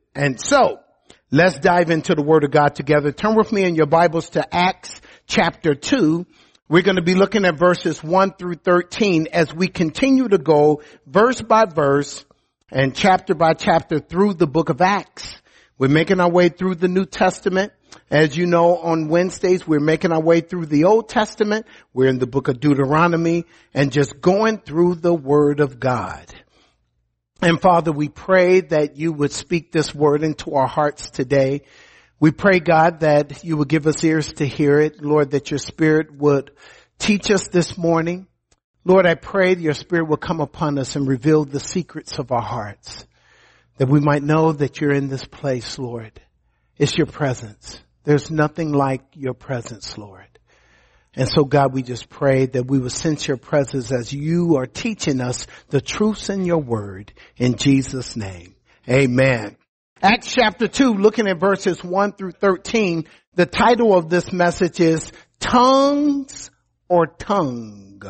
And so, let's dive into the Word of God together. Turn with me in your Bibles to Acts chapter 2. We're going to be looking at verses 1 through 13 as we continue to go verse by verse and chapter by chapter through the book of Acts. We're making our way through the New Testament. As you know, on Wednesdays, we're making our way through the Old Testament. We're in the book of Deuteronomy and just going through the Word of God. And Father, we pray that you would speak this word into our hearts today. We pray, God, that you would give us ears to hear it. Lord, that your Spirit would teach us this morning. Lord, I pray that your Spirit will come upon us and reveal the secrets of our hearts, that we might know that you're in this place, Lord. It's your presence. There's nothing like your presence, Lord. And so, God, we just pray that we will sense your presence as you are teaching us the truths in your word. In Jesus' name, amen. Acts chapter 2, looking at verses 1 through 13, the title of this message is Tongues or Tongue?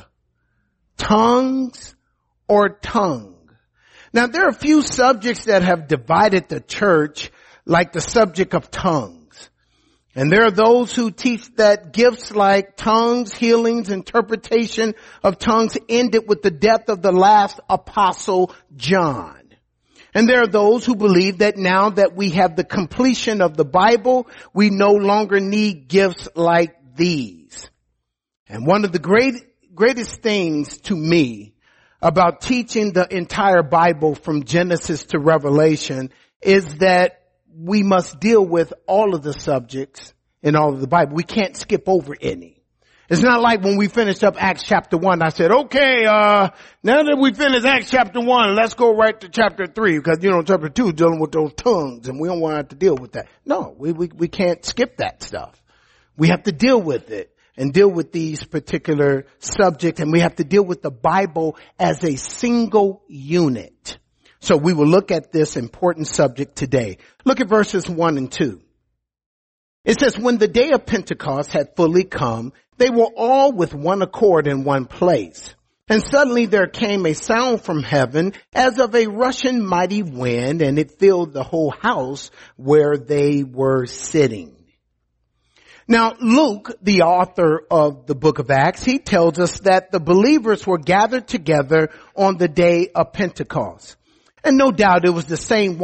Tongues or Tongue? Now, there are a few subjects that have divided the church, like the subject of tongues. And there are those who teach that gifts like tongues, healings, interpretation of tongues ended with the death of the last apostle, John. And there are those who believe that now that we have the completion of the Bible, we no longer need gifts like these. And one of the greatest things to me about teaching the entire Bible from Genesis to Revelation is that we must deal with all of the subjects in all of the Bible. We can't skip over any. It's not like when we finished up Acts chapter 1, I said, okay, now that we finished Acts chapter 1, let's go right to chapter 3, because, chapter 2 is dealing with those tongues, and we don't want to have to deal with that. No, we can't skip that stuff. We have to deal with it and deal with these particular subjects, and we have to deal with the Bible as a single unit. So we will look at this important subject today. Look at verses 1 and 2. It says, when the day of Pentecost had fully come, they were all with one accord in one place. And suddenly there came a sound from heaven as of a rushing mighty wind, and it filled the whole house where they were sitting. Now, Luke, the author of the book of Acts, he tells us that the believers were gathered together on the day of Pentecost. And no doubt it was the same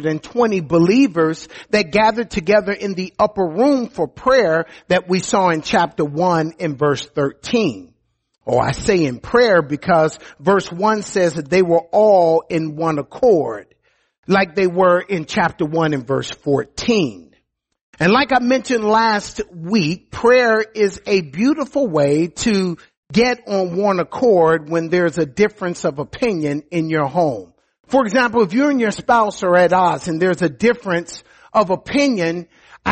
120 believers that gathered together in the upper room for prayer that we saw in chapter 1 in verse 13. I say in prayer because verse 1 says that they were all in one accord, like they were in chapter 1 in verse 14. And like I mentioned last week, prayer is a beautiful way to get on one accord when there's a difference of opinion in your home. For example, if you and your spouse are at odds and there's a difference of opinion,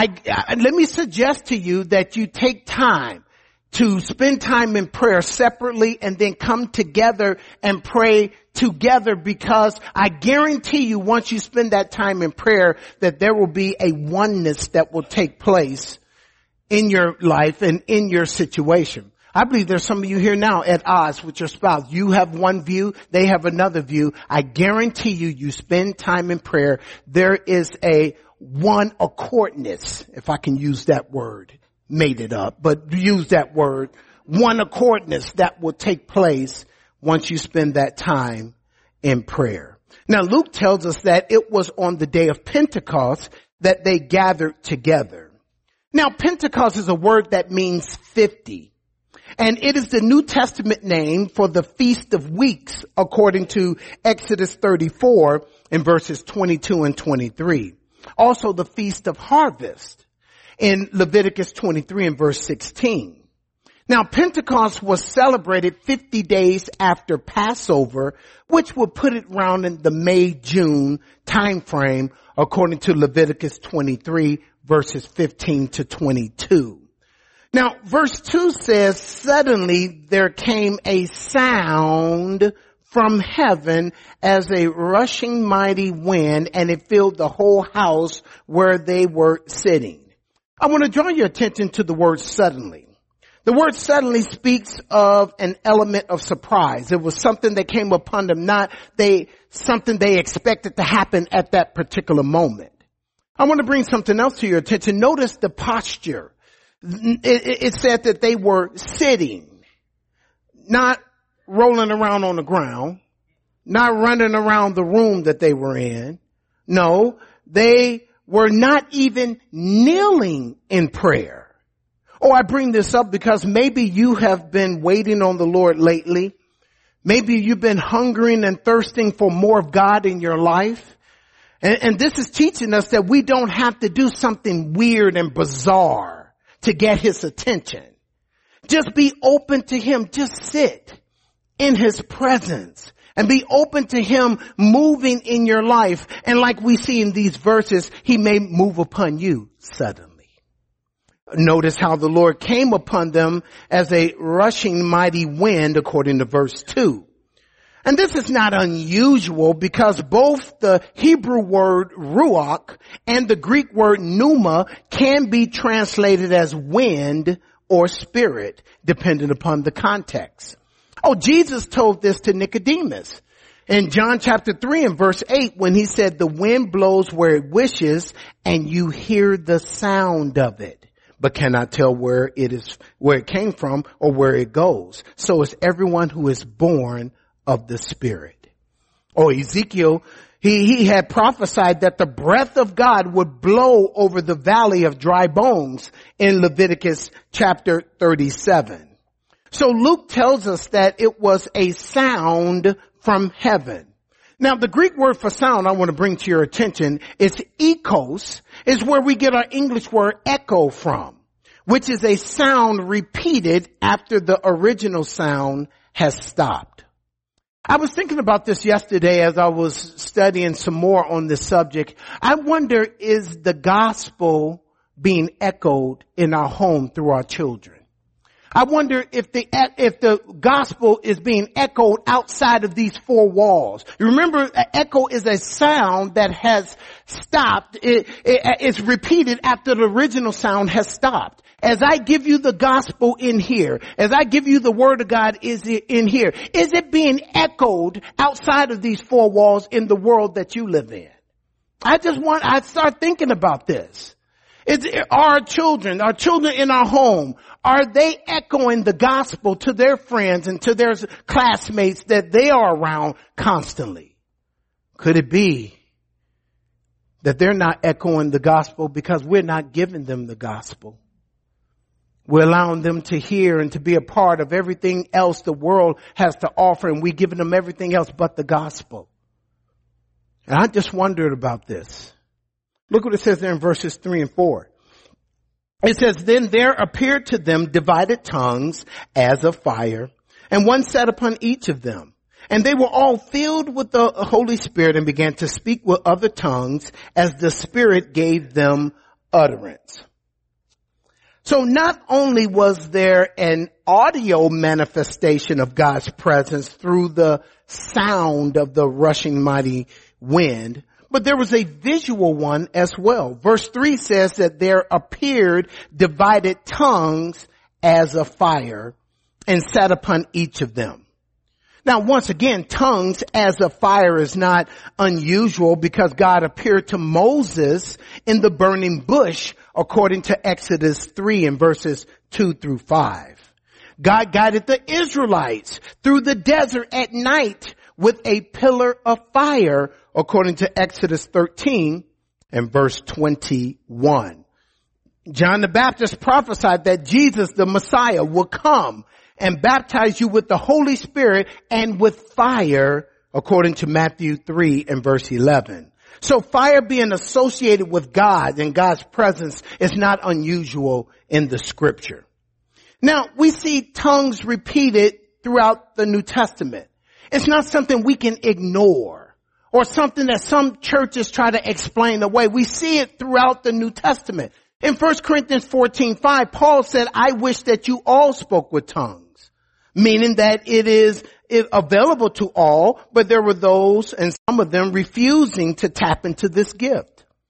let me suggest to you that you take time to spend time in prayer separately and then come together and pray together, because I guarantee you once you spend that time in prayer that there will be a oneness that will take place in your life and in your situation. I believe there's some of you here now at odds with your spouse. You have one view, they have another view. I guarantee you spend time in prayer. There is a one accordness, if I can use that word, made it up, but use that word, one accordness that will take place once you spend that time in prayer. Now, Luke tells us that it was on the day of Pentecost that they gathered together. Now, Pentecost is a word that means 50. And it is the New Testament name for the Feast of Weeks, according to Exodus 34 in verses 22 and 23. Also the Feast of Harvest in Leviticus 23 and verse 16. Now, Pentecost was celebrated 50 days after Passover, which would put it around in the May-June time frame, according to Leviticus 23 verses 15 to 22. Now, verse 2 says, suddenly there came a sound from heaven as a rushing mighty wind, and it filled the whole house where they were sitting. I want to draw your attention to the word suddenly. The word suddenly speaks of an element of surprise. It was something that came upon them, not something they expected to happen at that particular moment. I want to bring something else to your attention. Notice the posture. It said that they were sitting, not rolling around on the ground, not running around the room that they were in. No, they were not even kneeling in prayer. Oh, I bring this up because maybe you have been waiting on the Lord lately. Maybe you've been hungering and thirsting for more of God in your life. And this is teaching us that we don't have to do something weird and bizarre to get His attention. Just be open to Him. Just sit in His presence and be open to Him moving in your life. And like we see in these verses, He may move upon you suddenly. Notice how the Lord came upon them as a rushing mighty wind, according to verse 2. And this is not unusual because both the Hebrew word ruach and the Greek word pneuma can be translated as wind or spirit, depending upon the context. Oh, Jesus told this to Nicodemus in John chapter 3 and verse 8 when He said, the wind blows where it wishes and you hear the sound of it, but cannot tell where it came from or where it goes. So is everyone who is born of the Spirit. Oh, Ezekiel, he had prophesied that the breath of God would blow over the valley of dry bones in Leviticus chapter 37. So Luke tells us that it was a sound from heaven. Now, the Greek word for sound I want to bring to your attention is ekos, is where we get our English word echo from, which is a sound repeated after the original sound has stopped. I was thinking about this yesterday as I was studying some more on this subject. I wonder, is the gospel being echoed in our home through our children? I wonder if the gospel is being echoed outside of these four walls. You remember, an echo is a sound that has stopped. It's repeated after the original sound has stopped. As I give you the gospel in here, as I give you the word of God is in here, is it being echoed outside of these four walls in the world that you live in? I start thinking about this. Our children in our home, are they echoing the gospel to their friends and to their classmates that they are around constantly? Could it be that they're not echoing the gospel because we're not giving them the gospel? We're allowing them to hear and to be a part of everything else the world has to offer, and we're giving them everything else but the gospel. And I just wondered about this. Look what it says there in verses 3 and 4. It says, then there appeared to them divided tongues as of fire, and one sat upon each of them. And they were all filled with the Holy Spirit and began to speak with other tongues as the Spirit gave them utterance. So not only was there an audio manifestation of God's presence through the sound of the rushing mighty wind, but there was a visual one as well. Verse 3 says that there appeared divided tongues as of fire and sat upon each of them. Now, once again, tongues as of fire is not unusual because God appeared to Moses in the burning bush according to Exodus 3 and verses 2 through 5. God guided the Israelites through the desert at night with a pillar of fire according to Exodus 13 and verse 21. John the Baptist prophesied that Jesus, the Messiah, will come and baptize you with the Holy Spirit and with fire according to Matthew 3 and verse 11. So fire being associated with God and God's presence is not unusual in the scripture. Now, we see tongues repeated throughout the New Testament. It's not something we can ignore or something that some churches try to explain away. We see it throughout the New Testament. In 1 Corinthians 14:5, Paul said, I wish that you all spoke with tongues, meaning that it is available to all, but there were those, and some of them, refusing to tap into this gift.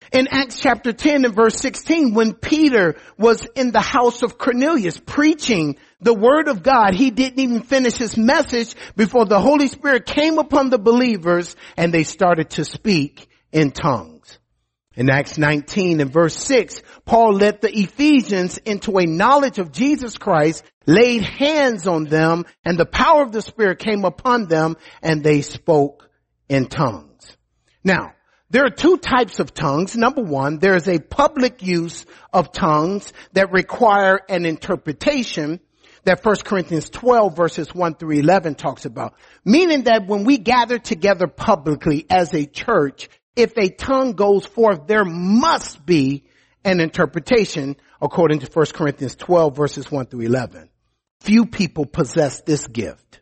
In Acts chapter 10 and verse 16, when Peter was in the house of Cornelius preaching the word of God, he didn't even finish his message before the Holy Spirit came upon the believers and they started to speak in tongues. In Acts 19 and verse 6, Paul led the Ephesians into a knowledge of Jesus Christ, laid hands on them, and the power of the Spirit came upon them, and they spoke in tongues. Now, there are two types of tongues. Number one, there is a public use of tongues that require an interpretation that 1 Corinthians 12 verses 1 through 11 talks about. Meaning that when we gather together publicly as a church, if a tongue goes forth, there must be an interpretation according to 1 Corinthians 12 verses 1 through 11. Few people possess this gift.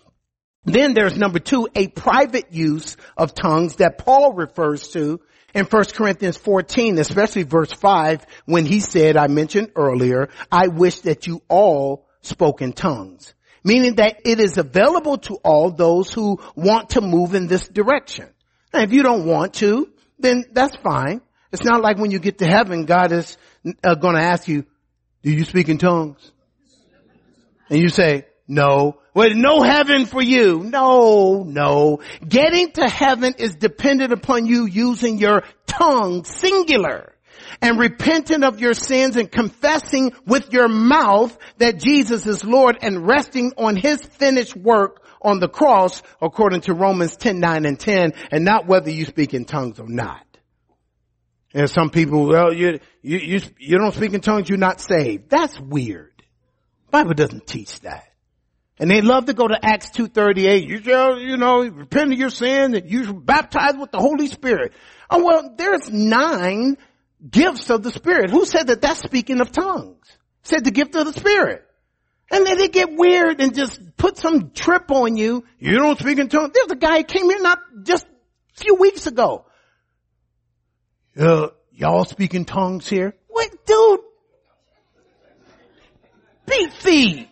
Then there's number two, a private use of tongues that Paul refers to in 1 Corinthians 14, especially verse 5, when he said, I mentioned earlier, I wish that you all spoke in tongues. Meaning that it is available to all those who want to move in this direction. Now, if you don't want to, then that's fine. It's not like when you get to heaven, God is going to ask you, do you speak in tongues? And you say, no. Well, no heaven for you. No. Getting to heaven is dependent upon you using your tongue, singular, and repenting of your sins and confessing with your mouth that Jesus is Lord and resting on his finished work on the cross according to Romans 10:9 and 10, and not whether you speak in tongues or not. And some people, well, you don't speak in tongues, you're not saved. That's weird. The Bible doesn't teach that. And they love to go to Acts 2:38. You shall, repent of your sin and you shall baptize with the Holy Spirit. Oh, well, there's 9 gifts of the Spirit. Who said that that's speaking of tongues? Said the gift of the Spirit. And then they get weird and just put some trip on you. You don't speak in tongues. There's a guy who came here not just a few weeks ago. Y'all speak in tongues here? What, dude? Beat feed.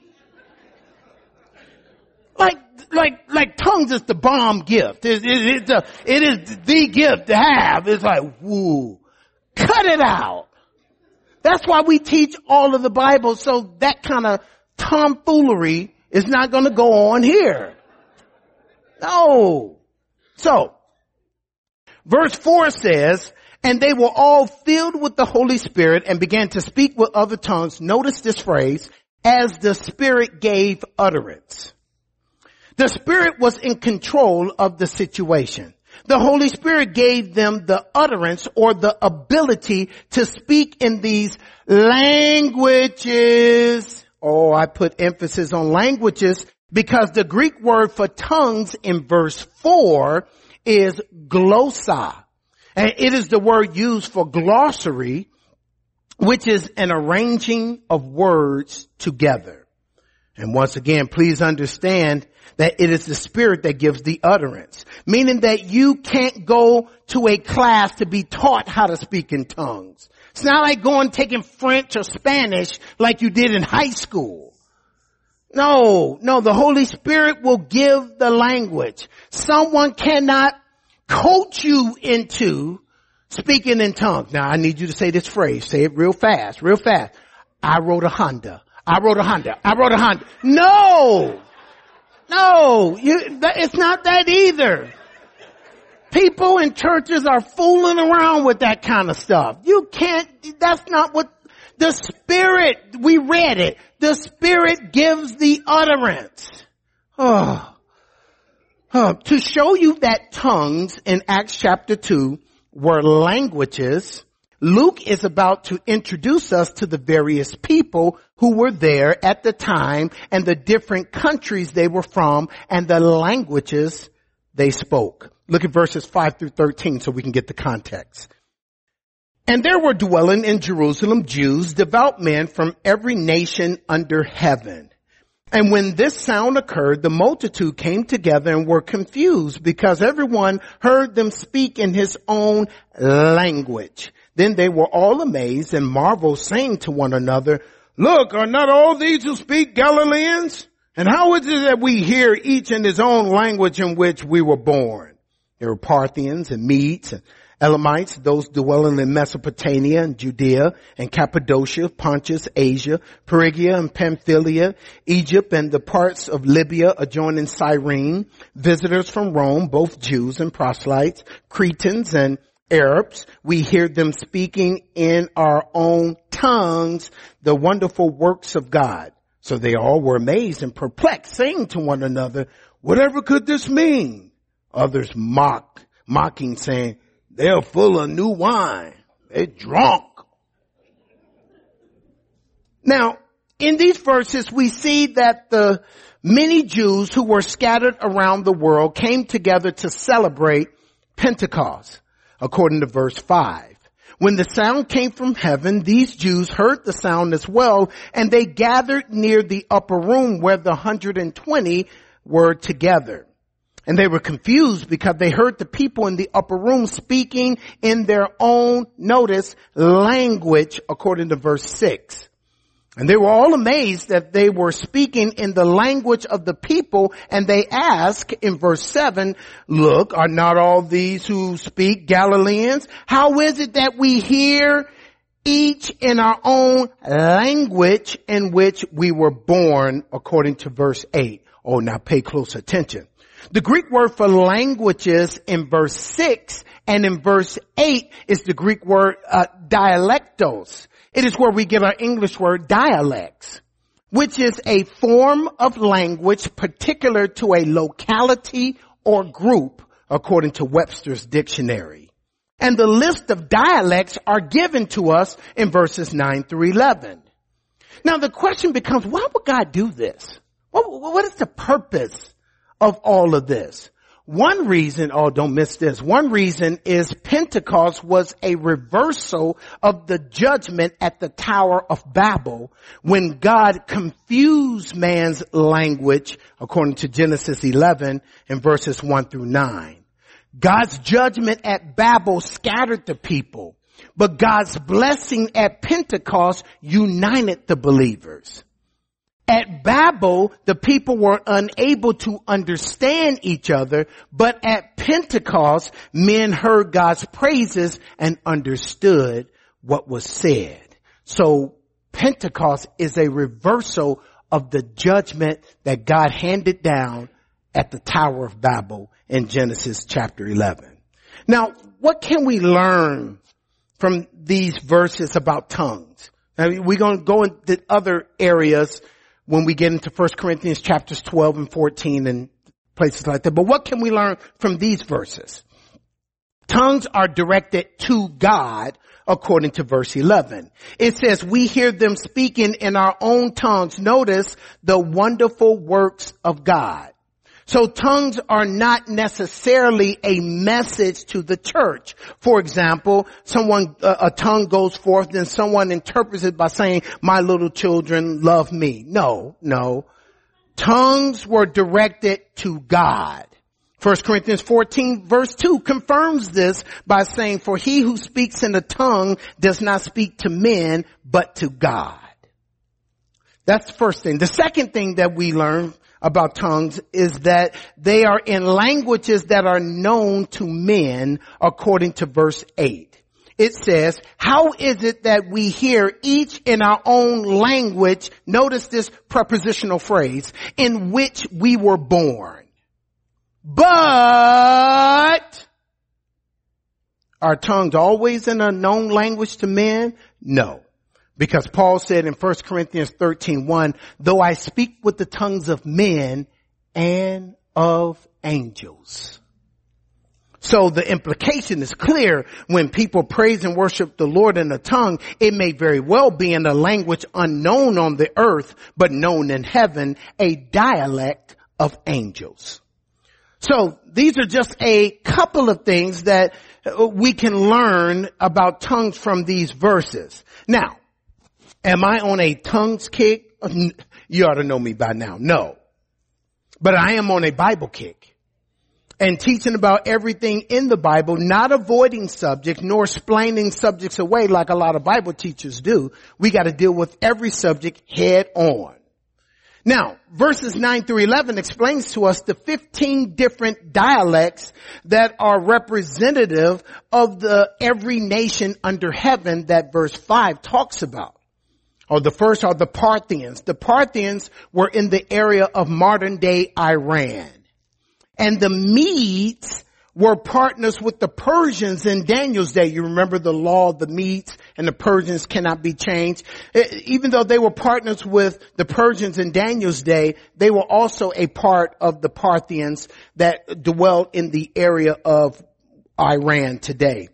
Like tongues is the bomb gift. It is the gift to have. It's like, woo, cut it out. That's why we teach all of the Bible, so that kind of tomfoolery is not going to go on here. No. So, verse 4 says, and they were all filled with the Holy Spirit and began to speak with other tongues. Notice this phrase, as the Spirit gave utterance. The Spirit was in control of the situation. The Holy Spirit gave them the utterance or the ability to speak in these languages. Oh, I put emphasis on languages because the Greek word for tongues in verse 4 is glossa. And it is the word used for glossary, which is an arranging of words together. And once again, please understand that it is the Spirit that gives the utterance, meaning that you can't go to a class to be taught how to speak in tongues. It's not like going taking French or Spanish like you did in high school. No, the Holy Spirit will give the language. Someone cannot coach you into speaking in tongues. Now I need you to say this phrase. Say it real fast. I rode a Honda. No, it's not that either. People in churches are fooling around with that kind of stuff. You can't, that's not what the Spirit, we read it. The Spirit gives the utterance. To show you that tongues in Acts chapter 2 were languages, Luke is about to introduce us to the various people who were there at the time and the different countries they were from and the languages they spoke. Look at verses 5 through 13 so we can get the context. And there were dwelling in Jerusalem Jews, devout men from every nation under heaven. And when this sound occurred, the multitude came together and were confused because everyone heard them speak in his own language. Then they were all amazed and marveled, saying to one another, look, are not all these who speak Galileans? And how is it that we hear each in his own language in which we were born? There were Parthians and Medes and Elamites, those dwelling in Mesopotamia and Judea and Cappadocia, Pontus, Asia, Phrygia and Pamphylia, Egypt and the parts of Libya adjoining Cyrene, visitors from Rome, both Jews and proselytes, Cretans and Arabs. We hear them speaking in our own tongues the wonderful works of God. So they all were amazed and perplexed, saying to one another, whatever could this mean? Others mocking, saying, they're full of new wine. They're drunk. Now, in these verses, we see that the many Jews who were scattered around the world came together to celebrate Pentecost, according to verse 5. When the sound came from heaven, these Jews heard the sound as well, and they gathered near the upper room where the 120 were together. And they were confused because they heard the people in the upper room speaking in their own, notice, language, according to verse 6. And they were all amazed that they were speaking in the language of the people, and they ask in verse 7, look, are not all these who speak Galileans? How is it that we hear each in our own language in which we were born, according to verse 8? Oh, now pay close attention. The Greek word for languages in verse 6 and in verse 8 is the Greek word dialectos. It is where we get our English word dialects, which is a form of language particular to a locality or group, according to Webster's dictionary. And the list of dialects are given to us in verses 9 through 11. Now the question becomes, why would God do this? What is the purpose of all of this? One reason, oh, don't miss this. One reason is Pentecost was a reversal of the judgment at the Tower of Babel when God confused man's language, according to Genesis 11 and verses 1 through 9. God's judgment at Babel scattered the people, but God's blessing at Pentecost united the believers. At Babel, the people were unable to understand each other, but at Pentecost, men heard God's praises and understood what was said. So Pentecost is a reversal of the judgment that God handed down at the Tower of Babel in Genesis chapter 11. Now, what can we learn from these verses about tongues? Now, we're going to go into other areas when we get into 1 Corinthians chapters 12 and 14 and places like that. But what can we learn from these verses? Tongues are directed to God, according to verse 11. It says, we hear them speaking in our own tongues. Notice the wonderful works of God. So tongues are not necessarily a message to the church. For example, a tongue goes forth and someone interprets it by saying, my little children love me. No. Tongues were directed to God. 1 Corinthians 14 verse 2 confirms this by saying, for he who speaks in a tongue does not speak to men, but to God. That's the first thing. The second thing that we learn about tongues is that they are in languages that are known to men, according to verse 8. It says, how is it that we hear each in our own language, notice this prepositional phrase, in which we were born? But are tongues always in a known language to men? No. Because Paul said in 1 Corinthians 13:1, though I speak with the tongues of men and of angels. So the implication is clear. When people praise and worship the Lord in a tongue, it may very well be in a language unknown on the earth, but known in heaven, a dialect of angels. So these are just a couple of things that we can learn about tongues from these verses. Now, am I on a tongues kick? You ought to know me by now. No. But I am on a Bible kick. And teaching about everything in the Bible, not avoiding subjects nor explaining subjects away like a lot of Bible teachers do. We got to deal with every subject head on. Now, verses 9 through 11 explains to us the 15 different dialects that are representative of the every nation under heaven that verse 5 talks about. Or the first are the Parthians. The Parthians were in the area of modern day Iran. And the Medes were partners with the Persians in Daniel's day. You remember the law of the Medes and the Persians cannot be changed. Even though they were partners with the Persians in Daniel's day, they were also a part of the Parthians that dwelt in the area of Iran today.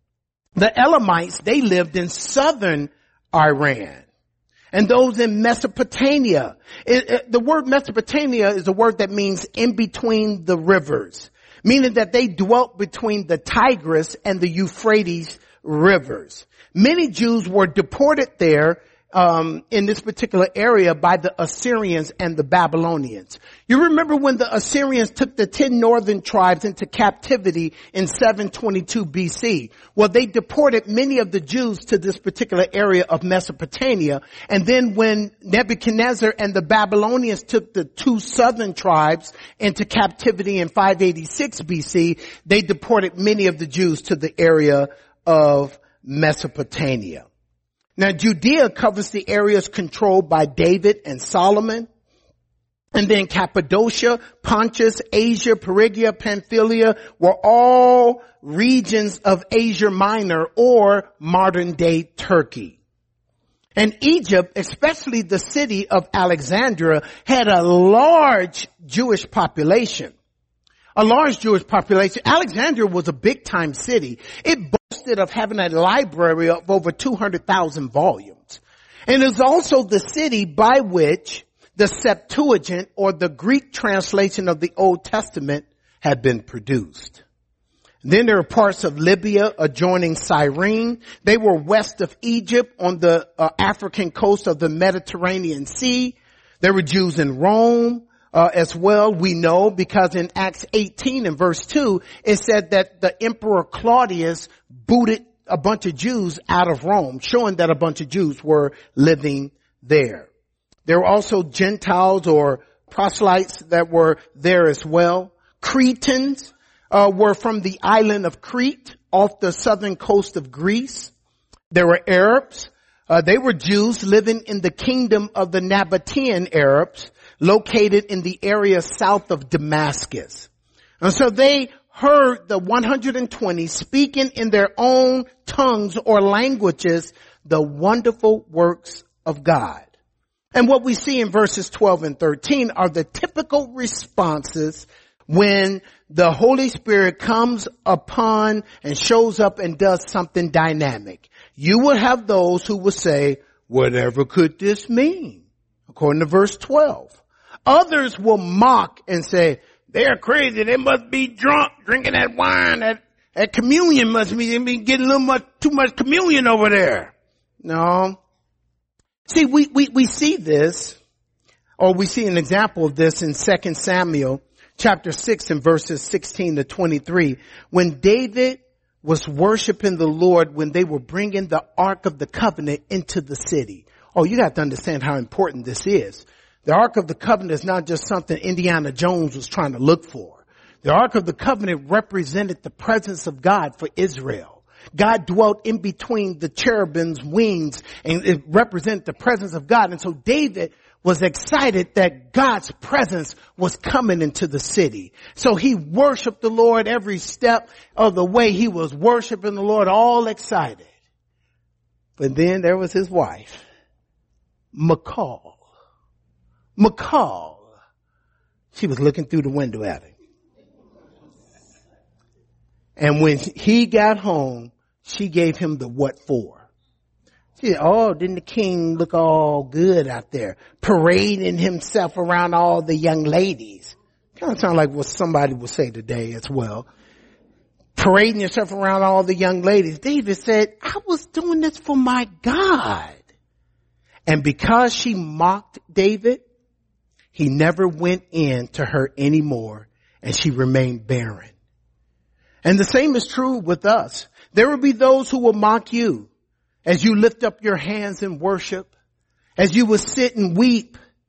The Elamites, they lived in southern Iran. And those in Mesopotamia. The word Mesopotamia is a word that means in between the rivers, meaning that they dwelt between the Tigris and the Euphrates rivers. Many Jews were deported there in this particular area by the Assyrians and the Babylonians. You remember when the Assyrians took the 10 northern tribes into captivity in 722 BC? Well, they deported many of the Jews to this particular area of Mesopotamia. And then when Nebuchadnezzar and the Babylonians took the 2 southern tribes into captivity in 586 BC, they deported many of the Jews to the area of Mesopotamia. Now, Judea covers the areas controlled by David and Solomon. And then Cappadocia, Pontus, Asia, Phrygia, Pamphylia were all regions of Asia Minor or modern day Turkey. And Egypt, especially the city of Alexandria, had a large Jewish population. A large Jewish population. Alexandria was a big time city. It boasted of having a library of over 200,000 volumes. And it's also the city by which the Septuagint or the Greek translation of the Old Testament had been produced. Then there are parts of Libya adjoining Cyrene. They were west of Egypt on the African coast of the Mediterranean Sea. There were Jews in Rome. As well, we know because in Acts 18 and verse 2, it said that the Emperor Claudius booted a bunch of Jews out of Rome, showing that a bunch of Jews were living there. There were also Gentiles or proselytes that were there as well. Cretans were from the island of Crete off the southern coast of Greece. There were Arabs. They were Jews living in the kingdom of the Nabatean Arabs, located in the area south of Damascus. And so they heard the 120 speaking in their own tongues or languages the wonderful works of God. And what we see in verses 12 and 13 are the typical responses when the Holy Spirit comes upon and shows up and does something dynamic. You will have those who will say, whatever could this mean? According to verse 12. Others will mock and say, they're crazy. They must be drunk, drinking that wine. That communion must be getting too much communion over there. No. See, we see this, or we see an example of this in 2 Samuel chapter 6 and verses 16 to 23. When David was worshiping the Lord when they were bringing the Ark of the Covenant into the city. Oh, you got to understand how important this is. The Ark of the Covenant is not just something Indiana Jones was trying to look for. The Ark of the Covenant represented the presence of God for Israel. God dwelt in between the cherubim's wings, and it represented the presence of God. And so David was excited that God's presence was coming into the city. So he worshiped the Lord every step of the way. He was worshiping the Lord, all excited. But then there was his wife, Michal. She was looking through the window at him. And when he got home, she gave him the what for. She said, oh, didn't the king look all good out there, parading himself around all the young ladies? Kind of sound like what somebody would say today as well. Parading yourself around all the young ladies. David said, I was doing this for my God. And because she mocked David, he never went in to her anymore, and she remained barren. And the same is true with us. There will be those who will mock you as you lift up your hands in worship, as you will sit and weep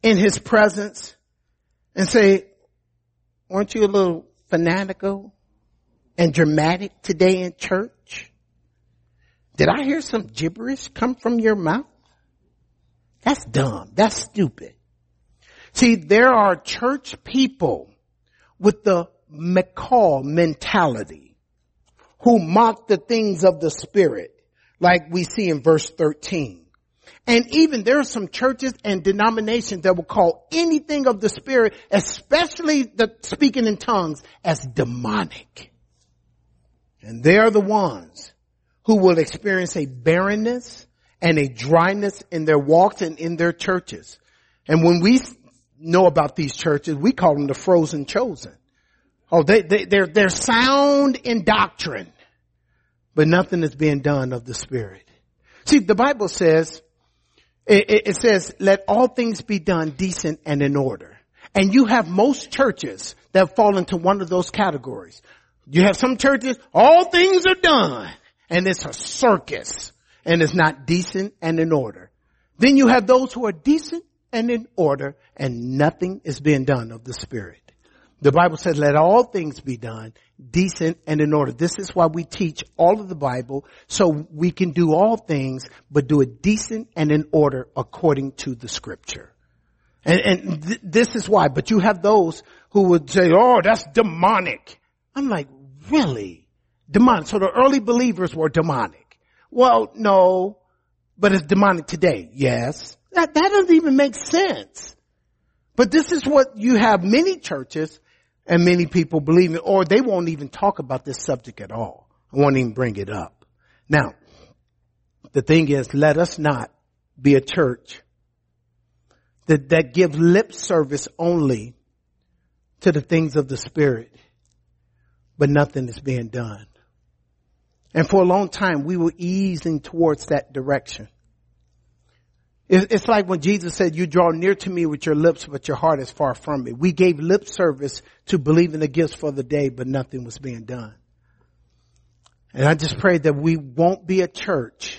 in his presence and say, weren't you a little fanatical and dramatic today in church? Did I hear some gibberish come from your mouth? That's dumb. That's stupid. See, there are church people with the McCall mentality who mock the things of the Spirit, like we see in verse 13. And even there are some churches and denominations that will call anything of the Spirit, especially the speaking in tongues, as demonic. And they are the ones who will experience a barrenness and a dryness in their walks and in their churches. And when we know about these churches, we call them the frozen chosen. Oh, they're sound in doctrine, but nothing is being done of the Spirit. See, the Bible says, it says, let all things be done decent and in order. And you have most churches that fall into one of those categories. You have some churches, all things are done, and it's a circus, and it's not decent and in order. Then you have those who are decent and in order, and nothing is being done of the Spirit. The Bible says, let all things be done decent and in order. This is why we teach all of the Bible, so we can do all things, but do it decent and in order according to the Scripture. And this is why. But you have those who would say, oh, that's demonic. I'm like, really? Demonic. So the early believers were demonic. Well, no, but it's demonic today. Yes. That doesn't even make sense. But this is what you have many churches and many people believe in, or they won't even talk about this subject at all. I won't even bring it up. Now, the thing is, let us not be a church that give lip service only to the things of the Spirit, but nothing is being done. And for a long time, we were easing towards that direction. It's like when Jesus said, you draw near to me with your lips, but your heart is far from me. We gave lip service to believe in the gifts for the day, but nothing was being done. And I just pray that we won't be a church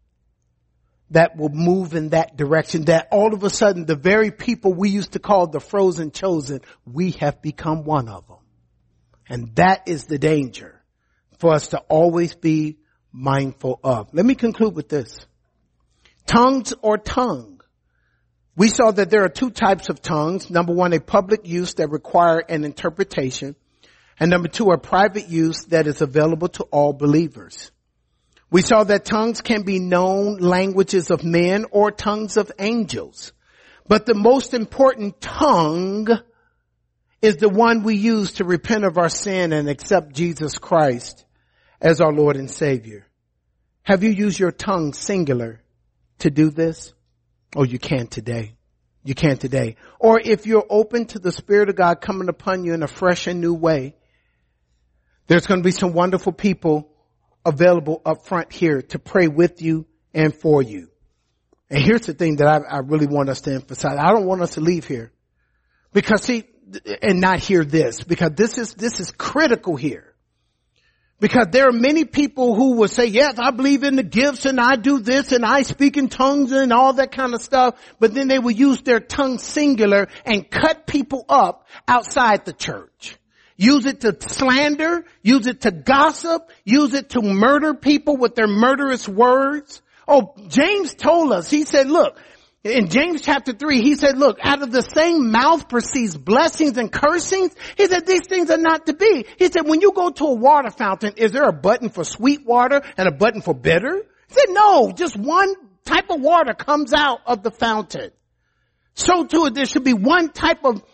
that will move in that direction, that all of a sudden the very people we used to call the frozen chosen, we have become one of them. And that is the danger for us to always be mindful of. Let me conclude with this. Tongues or tongue. We saw that there are two types of tongues. Number one, a public use that require an interpretation. And number two, a private use that is available to all believers. We saw that tongues can be known languages of men or tongues of angels. But the most important tongue is the one we use to repent of our sin and accept Jesus Christ as our Lord and Savior. Have you used your tongue singular to do this? Oh, you can today. You can today. Or if you're open to the Spirit of God coming upon you in a fresh and new way, there's going to be some wonderful people available up front here to pray with you and for you. And here's the thing that I really want us to emphasize. I don't want us to leave here because see, and not hear this, because this is critical here. Because there are many people who will say, yes, I believe in the gifts and I do this and I speak in tongues and all that kind of stuff. But then they will use their tongue singular and cut people up outside the church. Use it to slander, use it to gossip, use it to murder people with their murderous words. Oh, James told us, he said, look, in James chapter 3, he said, look, out of the same mouth proceeds blessings and cursings. He said, these things are not to be. He said, when you go to a water fountain, is there a button for sweet water and a button for bitter? He said, no, just one type of water comes out of the fountain. So too, there should be one type of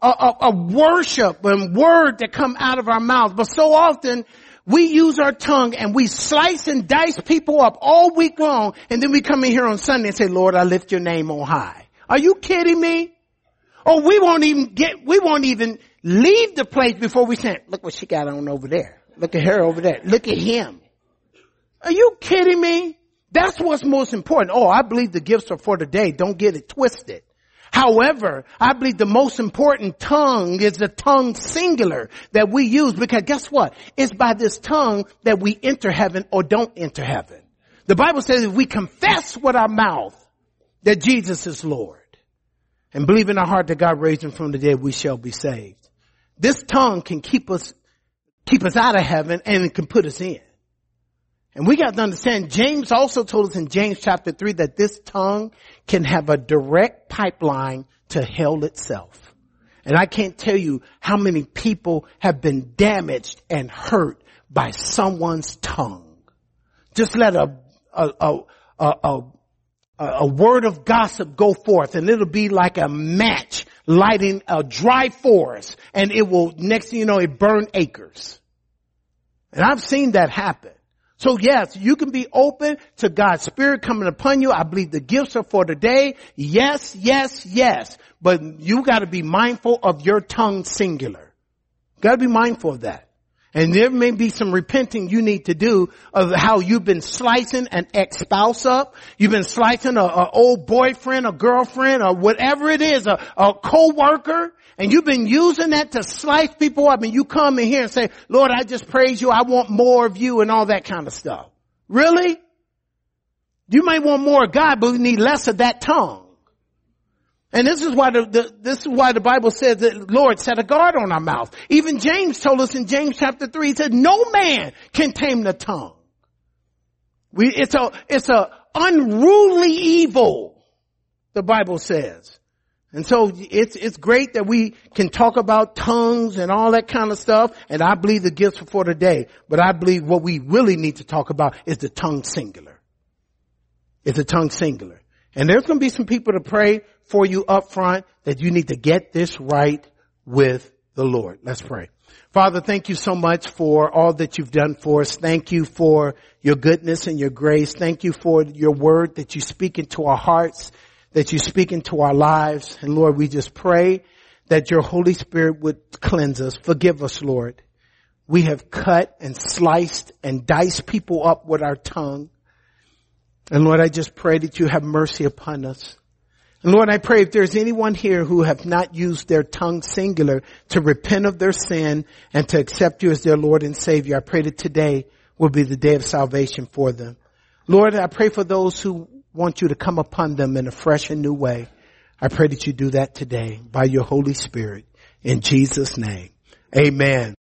worship and word that come out of our mouths. But so often, we use our tongue and we slice and dice people up all week long, and then we come in here on Sunday and say, Lord, I lift your name on high. Are you kidding me? Or we won't even leave the place before we say, look what she got on over there. Look at her over there. Look at him. Are you kidding me? That's what's most important. Oh, I believe the gifts are for today. Don't get it twisted. However, I believe the most important tongue is the tongue singular that we use, because guess what? It's by this tongue that we enter heaven or don't enter heaven. The Bible says if we confess with our mouth that Jesus is Lord and believe in our heart that God raised him from the dead, we shall be saved. This tongue can keep us out of heaven, and it can put us in. And we got to understand, James also told us in James chapter 3 that this tongue can have a direct pipeline to hell itself. And I can't tell you how many people have been damaged and hurt by someone's tongue. Just let a word of gossip go forth, and it'll be like a match lighting a dry forest, and it will, next thing you know, it burn acres. And I've seen that happen. So yes, you can be open to God's Spirit coming upon you. I believe the gifts are for today. Yes, yes, yes. But you got to be mindful of your tongue singular. Got to be mindful of that. And there may be some repenting you need to do of how you've been slicing an ex-spouse up. You've been slicing a old boyfriend, a girlfriend, or whatever it is, a co-worker. And you've been using that to slice people up. And you come in here and say, Lord, I just praise you. I want more of you and all that kind of stuff. Really? You may want more of God, but we need less of that tongue. And this is why the Bible says that Lord set a guard on our mouth. Even James told us in James chapter 3, he said, no man can tame the tongue. It's a unruly evil, the Bible says. And so it's great that we can talk about tongues and all that kind of stuff. And I believe the gifts are for today. But I believe what we really need to talk about is the tongue singular. It's the tongue singular. And there's going to be some people to pray for you up front that you need to get this right with the Lord. Let's pray. Father, thank you so much for all that you've done for us. Thank you for your goodness and your grace. Thank you for your word that you speak into our hearts, that you speak into our lives. And Lord, we just pray that your Holy Spirit would cleanse us. Forgive us, Lord. We have cut and sliced and diced people up with our tongue. And Lord, I just pray that you have mercy upon us. And Lord, I pray if there's anyone here who have not used their tongue singular to repent of their sin and to accept you as their Lord and Savior, I pray that today will be the day of salvation for them. Lord, I pray for those who want you to come upon them in a fresh and new way. I pray that you do that today by your Holy Spirit. In Jesus' name, amen.